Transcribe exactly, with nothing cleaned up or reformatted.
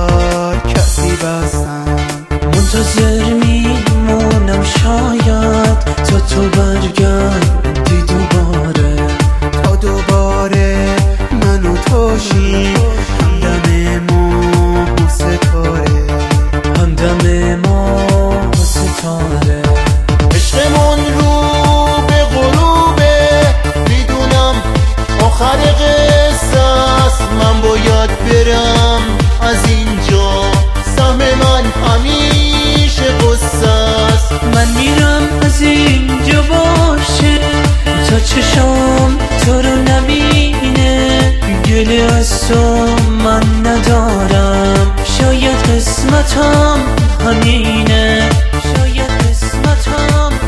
هر کسی بستم. منتظر میمونم شاید تا تو برگردی دوباره، تا دوباره من و توشی همدم ماه و ستاره، همدم ماه و ستاره. عشقمون رو به غروبه، میدونم آخر قصه است. من باید برم از اینجا، سهم من همیشه قصه است. من میرم از اینجا باشه تا چشام تو رو نبینه. گله از تو من ندارم، شاید قسمتم همینه، شاید قسمتم